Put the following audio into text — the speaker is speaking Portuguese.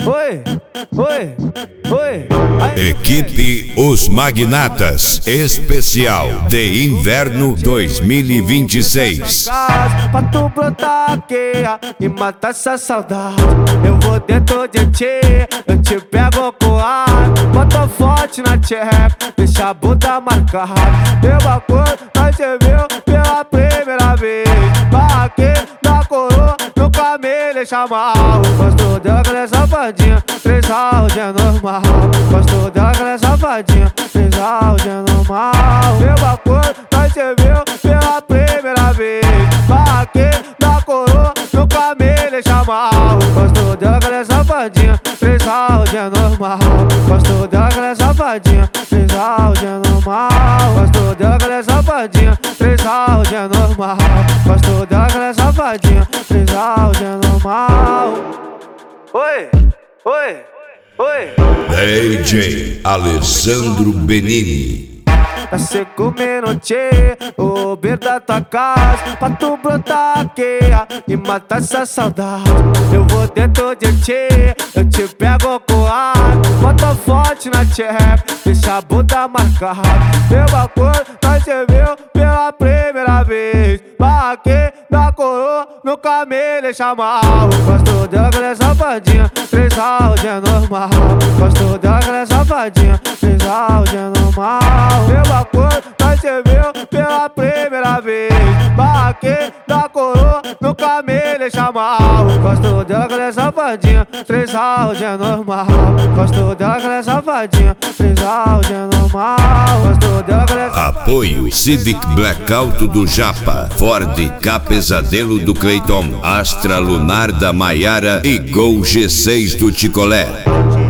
Oi, oi, oi. Equipe Os Magnatas Especial de Inverno 2026. Pra tu brotar aqui e matar essa saudade, eu vou dentro de ti, eu te pego com ar. Bota forte na tcheca, deixa a bunda marcada. Meu bagulho, nós se viu pela primeira vez. Aqui na coroa, nunca me deixa mal. Gosto dela que ela é safadinha, 3 rounds é normal. Gosto dela que ela é safadinha, 3 rounds é normal. Meu bagulho, nós se viu pela primeira vez. Aqui na coroa, nunca me deixa mal. Gosto dela que ela é safadinha, 3 rounds é normal. Gosto dela que ela é safadinha, 3 rounds é normal. Gosto dela que ela é safadinha, 3 rounds é normal. Gosto dela que ela é safadinha, 3 rounds é normal. Oi, oi, oi. DJ Alessandro Benini. Tá 5 minutos, o Uber da tua casa, pra tu brotar aqui e matar essa saudade. Eu vou dentro de ti, eu te pego com ar. Bota forte na tcheca, deixa a bunda marcada. Meu bagulho, nós se viu pela primeira vez. Aqui na coroa, nunca me deixa mal. Gosto dela que ela é safadinha, 3 rounds é normal. Gosto dela que ela é safadinha, 3 rounds é normal. Meu bagulho, nós se viu pela primeira vez. Aqui na coroa, nunca me deixa mal. Gosto dela que ela é safadinha, 3 rounds é normal. Gosto dela que ela é safadinha, 3 rounds é normal. Gosto dela que ela é safadinha. Apoio Civic Blackout do Japa, Ford K Pesadelo do Cleiton, Astra Lunar da Maiara e Gol G6 do Ticolé.